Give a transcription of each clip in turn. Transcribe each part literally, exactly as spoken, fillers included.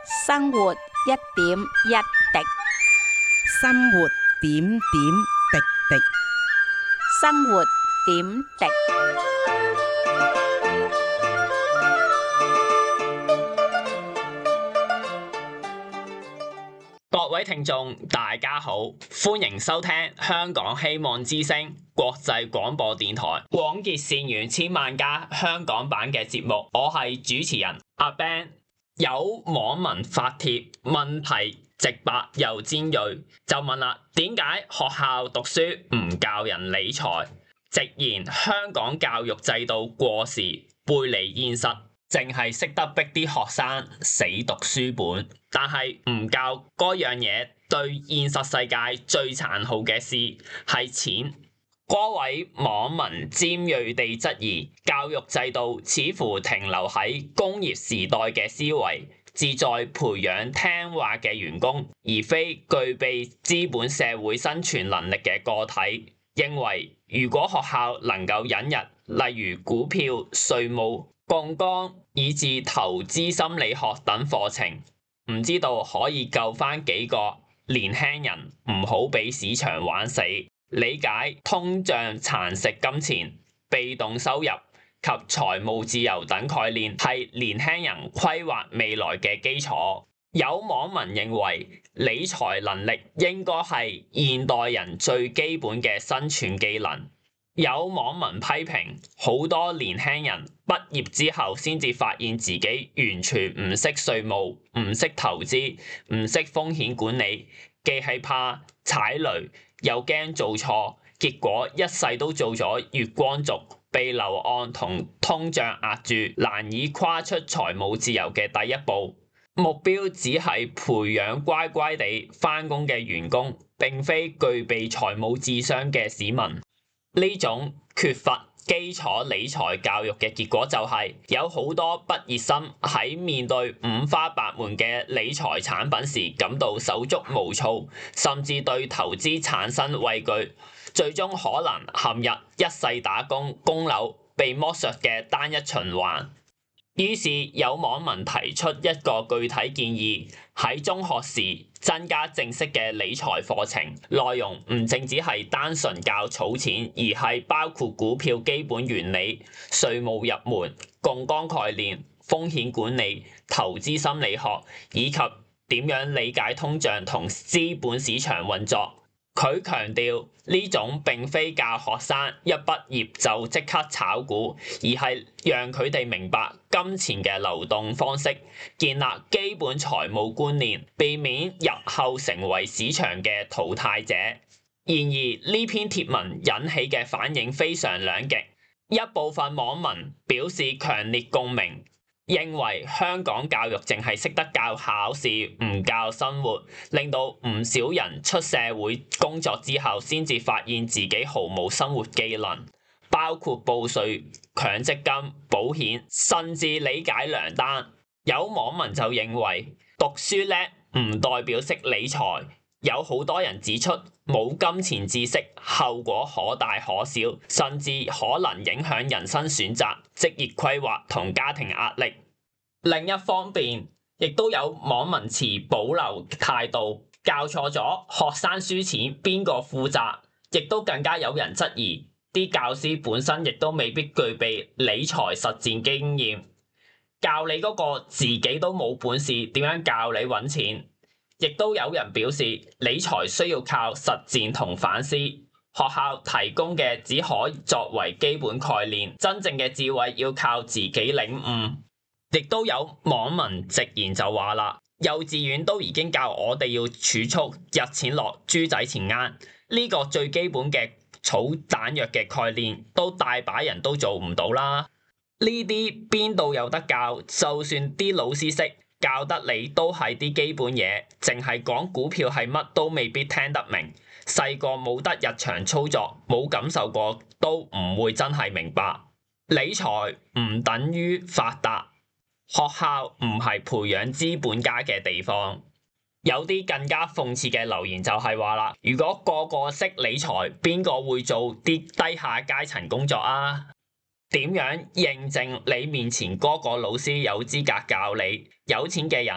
生活一點一滴， 生活點點滴滴。 生活點滴。 各位聽眾，大家好，歡迎收聽香港希望之聲國際廣播電台廣結善緣千萬家香港版嘅節目，我係主持人阿 Ben。有網民發帖，問題直白又尖銳，就問啦：點解學校讀書唔教人理財？直言香港教育制度過時，背離現實，淨係識得逼啲學生死讀書本，但係唔教嗰樣嘢，對現實世界最殘酷嘅事係錢。嗰位網民尖銳地質疑教育制度似乎停留喺工業時代嘅思維，志在培養聽話嘅員工，而非具備資本社會生存能力嘅個體。認為如果學校能夠引入例如股票、稅務、槓桿以至投資心理學等課程，唔知道可以救返幾個年輕人唔好俾市場玩死。理解通脹蠶食金錢、被動收入及財務自由等概念係年輕人規劃未來嘅基礎。有網民認為理財能力應該係現代人最基本嘅生存技能。有網民批評好多年輕人畢業之後先至發現自己完全唔識稅務、唔識投資、唔識風險管理，既係怕踩雷，又驚做錯，結果一世都做咗月光族，被樓按同通脹壓住，難以跨出財務自由嘅第一步。目標只係培養乖乖地返工嘅員工，並非具備財務智商嘅市民。呢種缺乏基礎理財教育嘅結果就係有好多畢業生喺面對五花八門嘅理財產品時感到手足無措，甚至對投資產生畏懼，最終可能陷入一世打工、供樓、被剝削嘅單一循環。於是有網民提出一個具體建議，喺中學時增加正式嘅理財課程，內容唔淨止係單純教儲錢，而係包括股票基本原理、稅務入門、槓桿概念、風險管理、投資心理學，以及點樣理解通脹同資本市場運作。佢強調呢種並非教學生一畢業就即刻炒股，而係讓佢哋明白金錢嘅流動方式，建立基本財務觀念，避免日後成為市場嘅淘汰者。然而呢篇貼文引起嘅反應非常兩極，一部分網民表示強烈共鳴，認為香港教育淨係識得教考試，唔教生活，令到唔少人出社會工作之後先至發現自己毫無生活技能，包括報稅、強積金、保險，甚至理解糧單。有網民就認為讀書叻唔代表識理財，有好多人指出冇金錢知識後果可大可小，甚至可能影響人生選擇、職業規劃同家庭壓力。另一方面，亦都有網民持保留態度，教錯咗學生輸錢邊個負責，亦都更加有人質疑啲教師本身亦都未必具備理財實戰經驗，教你嗰個自己都冇本事，點樣教你揾錢？亦都有人表示理財需要靠實踐同反思，學校提供嘅只可以作為基本概念，真正嘅智慧要靠自己領悟。亦都有網民直言就話啦，幼稚園都已經教我哋要儲蓄，日錢落，豬仔錢罌，呢個最基本嘅草彈藥嘅概念，都大把人都做唔到啦。呢啲邊度有得教？就算啲老師識教得你，都係啲基本嘢，淨係講股票係乜都未必聽得明。細個冇得日常操作，冇感受過，都唔會真係明白。理財唔等於發達。學校唔係培養資本家嘅地方。有啲更加諷刺嘅留言就係話啦，如果個個識理財，邊個會做啲低下階層工作啊？點樣認證你面前嗰個老師有資格教你？有錢嘅人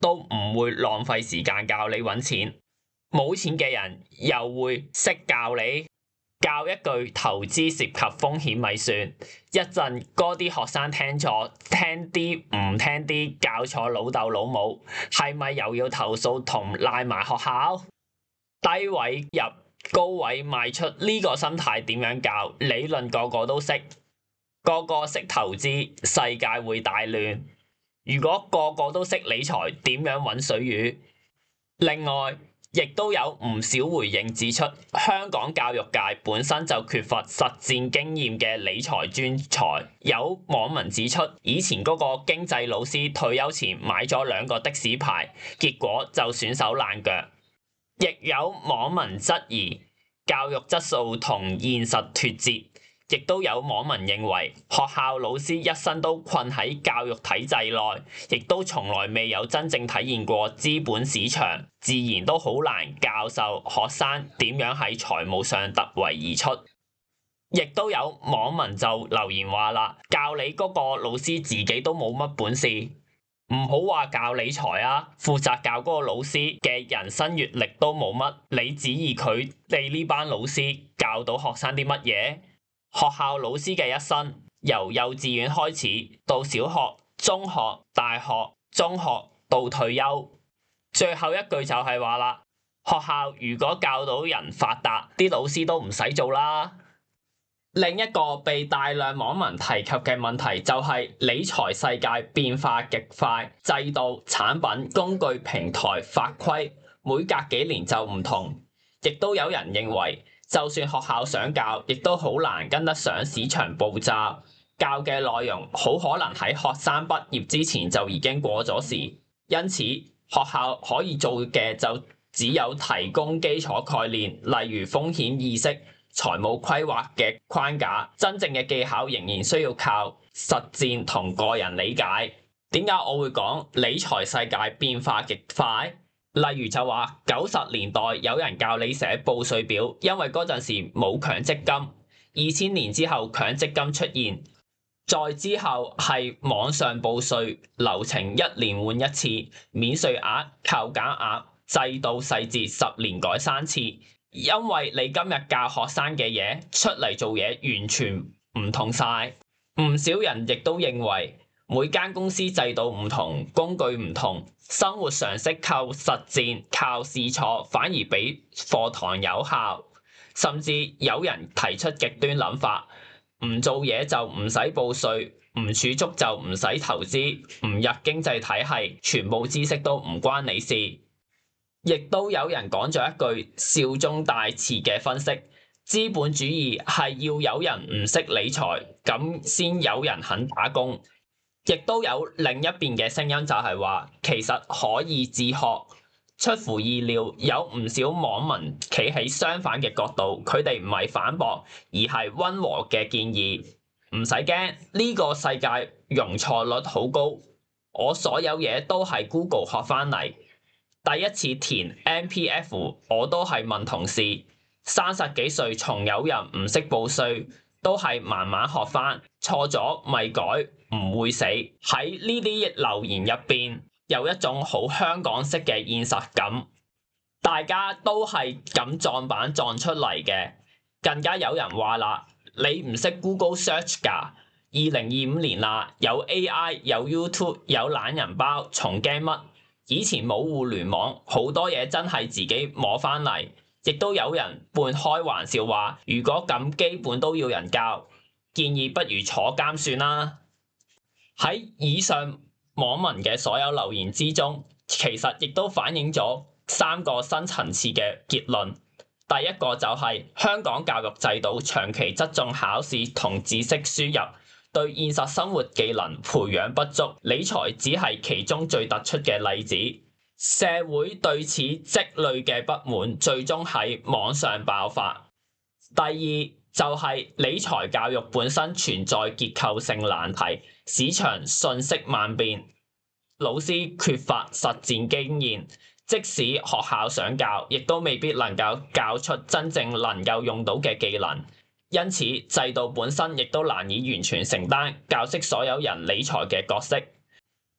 都唔會浪費時間教你揾錢。冇錢嘅人又會識教你，教一句投資涉及風險咪算，一陣嗰啲學生聽錯，聽啲唔聽啲，教錯老豆老母，係咪又要投訴同賴埋學校？低位入高位賣出呢個心態點樣教？理論個個都識，個個識投資，世界會大亂。如果個個都識理財，點樣揾水魚？另外，亦都有唔少回應指出，香港教育界本身就缺乏實戰經驗嘅理財專才。有網民指出，以前嗰個經濟老師退休前買咗兩個的士牌，結果就損手爛腳。亦有網民質疑教育質素同現實脫節。亦都有網民認為學校老師一生都困喺教育體制內，亦都從來未有真正體驗過資本市場，自然都好難教授學生點樣喺財務上突圍而出。亦都有網民就留言話啦，教你嗰個老師自己都冇乜本事，唔好話教理財啊，負責教嗰個老師嘅人生閱歷都冇乜，你指意佢哋呢班老師教到學生啲乜嘢？學校老師嘅一生，由幼稚園開始到小學、中學、大學、中學到退休，最後一句就係話啦，學校如果教到人發達，啲老師都唔使做啦。另一個被大量網民提及嘅問題就係理財世界變化極快，制度、產品、工具、平台、法規每隔幾年就唔同，亦都有人認為，就算學校想教，亦都好難跟得上市場步驟，教嘅內容好可能喺學生畢業之前就已經過咗時，因此學校可以做嘅就只有提供基礎概念，例如風險意識、財務規劃嘅框架，真正嘅技巧仍然需要靠實戰同個人理解。點解我會講理財世界變化極快？例如就話九十年代有人教你寫報稅表，因為嗰陣時冇強積金。二千年之後強積金出現，再之後係網上報稅，流程一年換一次，免稅額、扣減額、制度細節十年改三次。因為你今日教學生嘅嘢出嚟做嘢完全唔同晒。唔少人亦都認為每間公司制度唔同，工具唔同，生活常識靠實戰、靠試錯反而比課堂有效。甚至有人提出極端諗法，唔做嘢就唔使報稅，唔儲蓄就唔使投資，唔入經濟體系，全部知識都唔關你事。亦都有人講咗一句笑中帶刺嘅分析，資本主義係要有人唔識理財，咁先有人肯打工。亦都有另一邊嘅聲音就係話，其實可以自學。出乎意料，有唔少網民企喺相反嘅角度，佢哋唔係反駁，而係溫和嘅建議。唔使驚，呢個世界容錯率好高，我所有嘢都係 Google 學翻嚟。第一次填 M P F 我都係問同事，三十幾歲從有人唔識報稅，都係慢慢學翻，錯咗咪改，唔會死。喺呢啲留言入邊，有一種好香港式嘅現實感，大家都係咁撞板撞出嚟嘅。更加有人話啦，你唔識 Google Search 㗎？二零二五年啦，有 A I 有 YouTube 有懶人包，仲驚乜？以前冇互聯網，好多嘢真係自己摸翻嚟。亦都有人半開玩笑話，如果咁基本都要人教，建議不如坐監算啦。喺以上網民嘅所有留言之中，其實亦都反映咗三個深層次嘅結論。第一個就係香港教育制度長期側重考試同知識輸入，對現實生活技能培養不足，理財只係其中最突出嘅例子。社會對此積累嘅不滿，最終喺網上爆發。第二就係理財教育本身存在結構性難題，市場瞬息萬變，老師缺乏實戰經驗，即使學校想教，亦都未必能夠教出真正能夠用到嘅技能。因此，制度本身亦都難以完全承擔教識所有人理財嘅角色。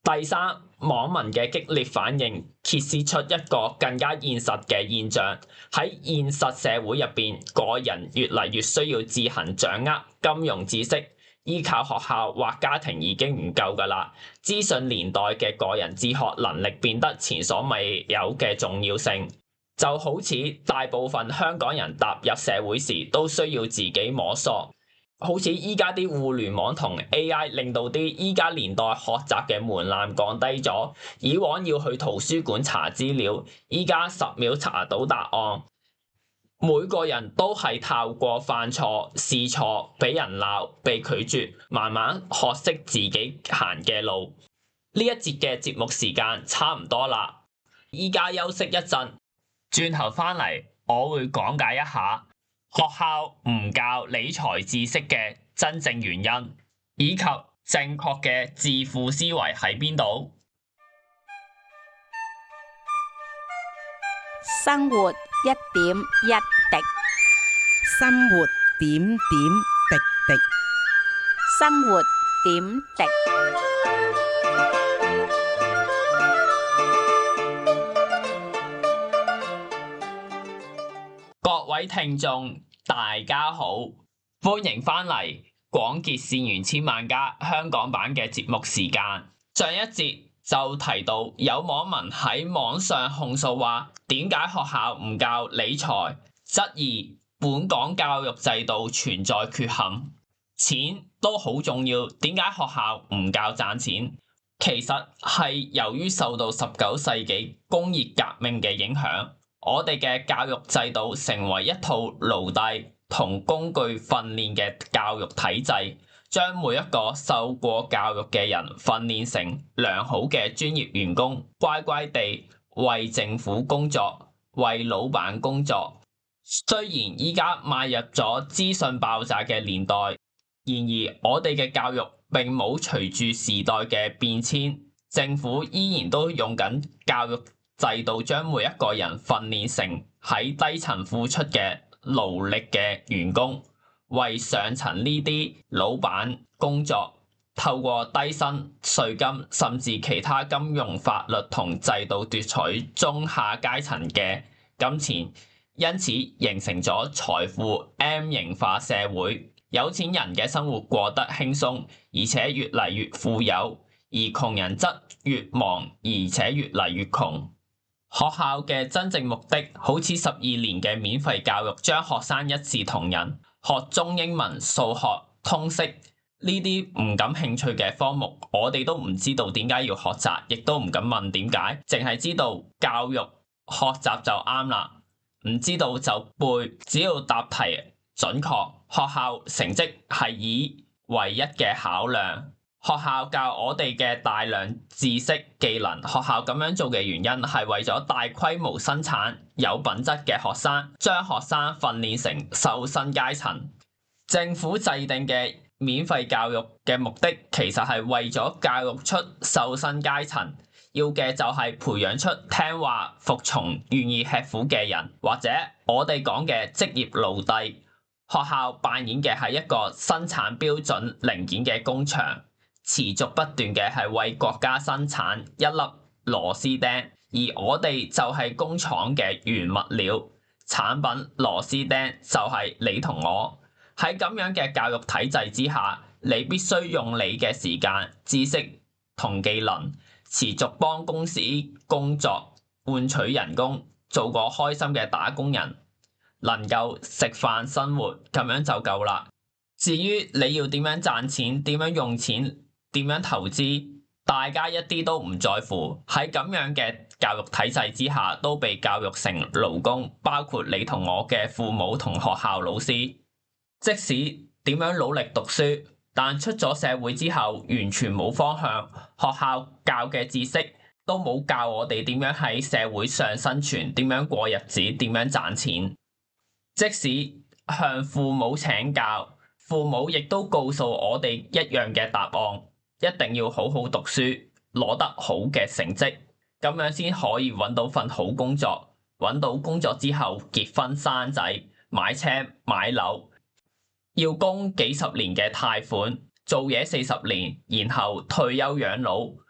第三，網民嘅激烈反應揭示出一個更加現實嘅現象，喺現實社會入邊，個人越嚟越需要自行掌握金融知識，依靠學校或家庭已經唔夠㗎啦。資訊年代嘅個人自學能力變得前所未有嘅重要性，就好似大部分香港人踏入社會時都需要自己摸索。好似依家啲互聯網同 A I 令到啲依家年代學習嘅門檻降低咗，以往要去圖書館查資料，依家十秒查到答案。每個人都係透過犯錯、試錯、俾人鬧、被拒絕，慢慢學識自己行嘅路。呢一節嘅節目時間差唔多啦，依家休息一陣，轉頭返嚟我會講解一下學校唔教理財知識嘅真正原因，以及正確嘅致富思維喺邊度。 生活一點一滴， 生活點點滴滴。 生活點滴。 各位聽眾大家好，歡迎返嚟廣結善緣千萬家香港版嘅節目時間。上一節就提到有網民喺網上控訴話，點解學校唔教理財，質疑本港教育制度存在缺陷。錢都好重要，點解學校唔教賺錢？其實係由於受到十九世紀工業革命嘅影響，我哋嘅教育制度成為一套奴隸同工具訓練嘅教育體制，將每一個受過教育嘅人訓練成良好嘅專業員工，乖乖地為政府工作，為老闆工作。雖然依家邁入咗資訊爆炸嘅年代，然而我哋嘅教育並冇隨住時代嘅變遷，政府依然都用緊教育制度將每一個人訓練成喺低層付出嘅勞力嘅員工，為上層呢啲老闆工作，透過低薪、稅金甚至其他金融法律同制度奪取中下階層嘅金錢，因此形成咗財富 M 型化社會，有錢人嘅生活過得輕鬆，而且越嚟越富有，而窮人則越忙，而且越嚟越窮。學校嘅真正目的，好似十二年嘅免費教育，將學生一視同仁，學中英文、數學、通識呢啲唔感興趣嘅科目，我哋都唔知道點解要學習，亦都唔敢問點解，淨係知道教育學習就啱啦，唔知道就背，只要答題準確，學校成績係以唯一嘅考量。學校教我哋嘅大量知識技能，學校咁樣做嘅原因係為咗大規模生產有品質嘅學生，將學生訓練成受薪階層。政府制定嘅免費教育嘅目的，其實係為咗教育出受薪階層，要嘅就係培養出聽話、服從、願意吃苦嘅人，或者我哋講嘅職業奴隸。學校扮演嘅係一個生產標準零件嘅工場，持續不斷嘅係為國家生產一粒螺絲釘，而我哋就係工廠嘅原物料，產品螺絲釘就係你同我。喺咁樣嘅教育體制之下，你必須用你嘅時間、知識同技能，持續幫公司工作，換取人工，做個開心嘅打工人，能夠食飯生活，咁樣就夠啦。至於你要點樣賺錢、點樣用錢、點樣投資，大家一啲都唔在乎。喺咁樣嘅教育體制之下，都被教育成勞工，包括你同我嘅父母同學校老師。即使點樣努力讀書，但出咗社會之後完全冇方向，學校教嘅知識都冇教我哋點樣喺社會上生存，點樣過日子，點樣賺錢。即使向父母請教，父母亦都告訴我哋一樣嘅答案，一定要好好讀書，攞得好嘅成績，咁樣先可以揾到份好工作，揾到工作之後結婚生仔，買車買樓，要供幾十年嘅貸款，做嘢四十年，然後退休養老。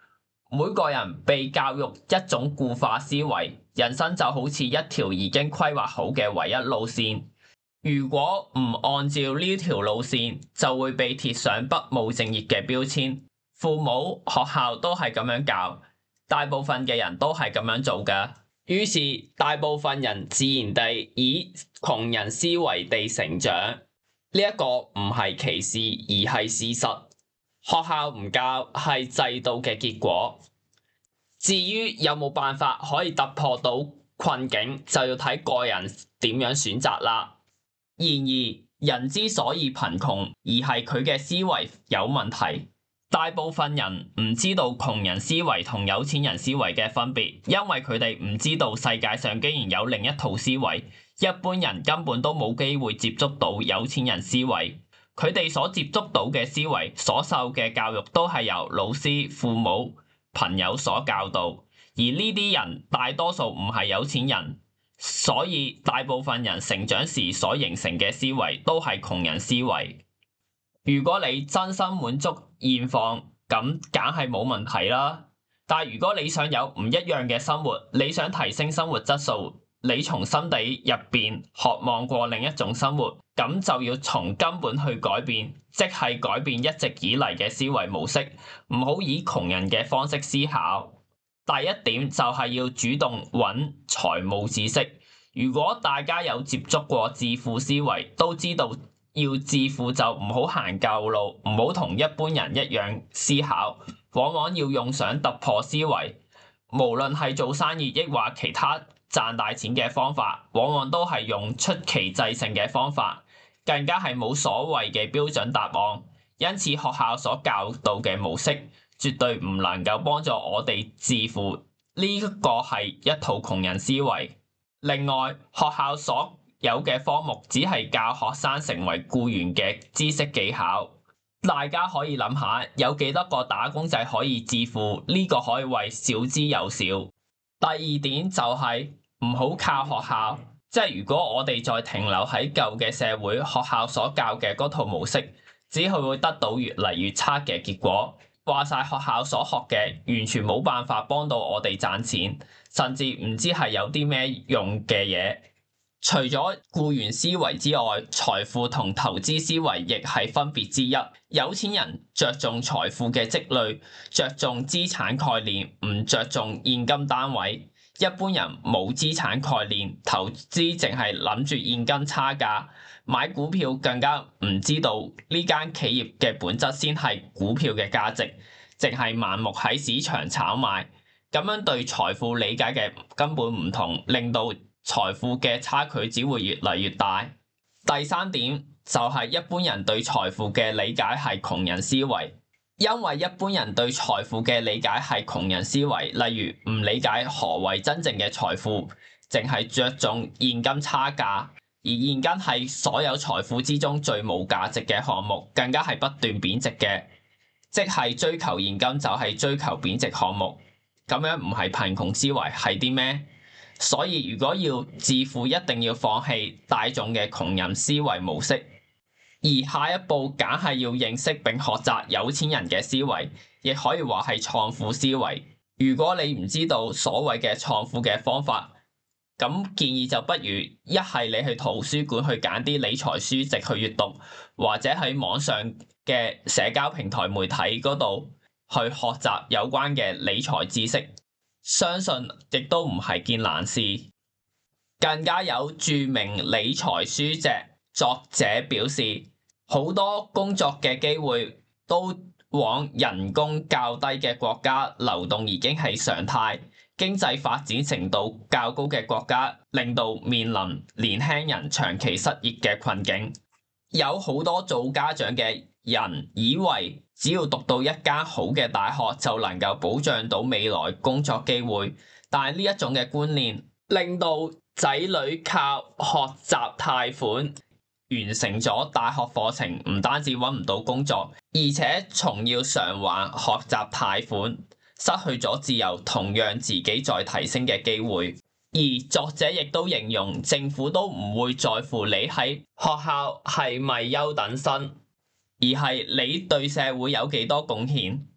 每個人被教育一種固化思維，人生就好似一條已經規劃好嘅唯一路線。如果唔按照呢條路線，就會被貼上不務正業嘅標籤。父母、學校都係咁樣教，大部分嘅人都係咁樣做㗎。於是大部分人自然地以窮人思維地成長。呢一個唔係歧視，而係事實。學校唔教係制度嘅結果。至於有冇辦法可以突破到困境，就要睇個人點樣選擇啦。然而，人之所以貧窮，而係佢嘅思維有問題。大部分人唔知道窮人思維同有錢人思維嘅分別，因為佢哋唔知道世界上竟然有另一套思維。一般人根本都冇機會接觸到有錢人思維。佢哋所接觸到嘅思維，所受嘅教育都係由老師、父母、朋友所教導，而呢啲人大多數唔係有錢人，所以大部分人成長時所形成嘅思維都係窮人思維。如果你真心滿足現況，咁梗係冇問題啦。但如果你想有唔一樣嘅生活，你想提升生活質素，你從心底入邊渴望過另一種生活，咁就要從根本去改變，即係改變一直以嚟嘅思維模式，唔好以窮人嘅方式思考。第一點就係要主動揾財務知識。如果大家有接觸過致富思維，都知道要致富就唔好行舊路，唔好同一般人一樣思考，往往要用上突破思維。無論係做生意抑或其他賺大錢嘅方法，往往都係用出奇制勝嘅方法，更加係冇所謂嘅標準答案。因此學校所教導嘅模式絕對唔能夠幫助我哋致富，呢個係一套窮人思維。另外，學校所有嘅科目只係教學生成為僱員嘅知識技巧。大家可以諗下，有幾多個打工仔可以致富？呢個可以謂少之又少。第二點就係唔好靠學校，即係如果我哋再停留喺舊嘅社會，學校所教嘅嗰套模式，只係會得到越嚟越差嘅結果。話晒學校所學嘅完全冇辦法幫到我哋賺錢，甚至唔知係有啲咩用嘅嘢。除咗僱員思維之外，財富同投資思維亦係分別之一。有錢人着重財富嘅積累，着重資產概念，唔着重現金單位。一般人冇資產概念，投資淨係諗住現金差價，買股票更加唔知道呢間企業嘅本質先係股票嘅價值，淨係盲目喺市場炒賣。咁樣對財富理解嘅根本唔同，令到財富嘅差距只會越嚟越大。第三點就係一般人對財富嘅理解係窮人思維，因為一般人對財富嘅理解係窮人思維，例如唔理解何謂真正嘅財富，淨係着重現金差價，而現金係所有財富之中最冇價值嘅項目，更加係不斷貶值嘅，即係追求現金就係追求貶值項目。咁樣唔係貧窮思維係啲咩？所以如果要致富，一定要放棄大眾嘅窮人思維模式，而下一步梗係要認識並學習有錢人嘅思維，亦可以話係創富思維。如果你唔知道所謂嘅創富嘅方法，咁建議就不如一係你去圖書館去揀啲理財書籍去閱讀，或者喺網上嘅社交平台媒體嗰度去學習有關嘅理財知識。相信亦都唔係件難事。更加有著名理財書籍作者表示，好多工作嘅機會都往人工較低嘅國家流動已經係常態，經濟發展程度較高嘅國家令到面臨年輕人長期失業嘅困境。有好多做家長嘅人以為只要讀到一間好嘅大學就能夠保障到未來工作機會，但係呢一種嘅觀念令到仔女靠學習貸款完成咗大學課程，唔單止揾唔到工作，而且仲要償還學習貸款，失去咗自由同讓自己再提升嘅機會。而作者亦都形容政府都唔會在乎你喺學校係咪優等生，而係你對社會有幾多貢獻。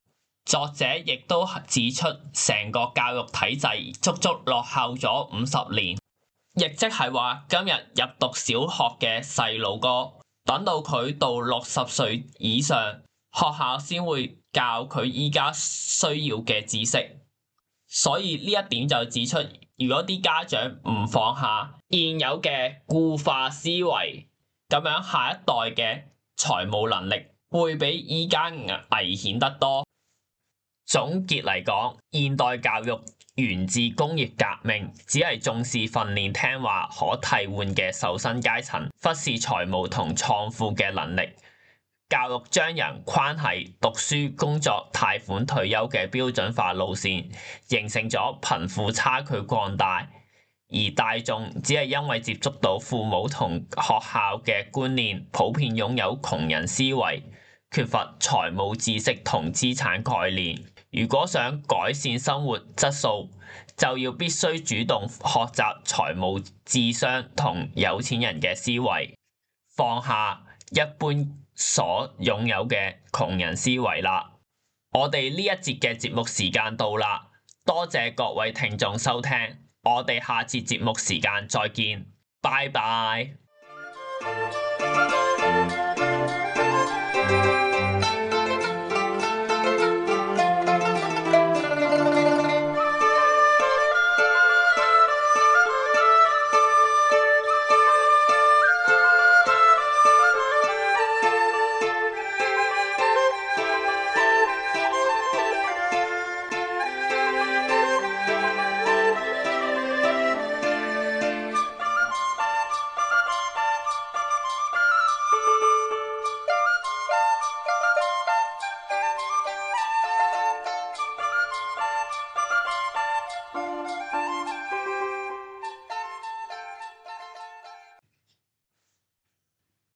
作者亦都指出，成個教育體制足足落後咗五十年，亦即係話今日入讀小學嘅細路哥，等到佢到六十歲以上，學校先會教佢依家需要嘅知識。所以呢一點就指出，如果啲家長唔放下現有嘅固化思維，咁樣下一代嘅財務能力會比依家危險得多。總結嚟講，現代教育源自工業革命，只係重視訓練聽話可替換嘅受薪階層，忽視財務同創富嘅能力。教育將人框喺讀書、工作、貸款、退休嘅標準化路線，形成咗貧富差距擴大，而大眾只係因為接觸到父母同學校嘅觀念，普遍擁有窮人思維，缺乏財務知識同資產概念。如果想改善生活質素，就要必須主動學習財務智商同有錢人嘅思維，放下一般所擁有嘅窮人思維啦。我哋呢一節嘅節目時間到啦，多謝各位聽眾收聽，我哋下節節目時間再見，拜拜。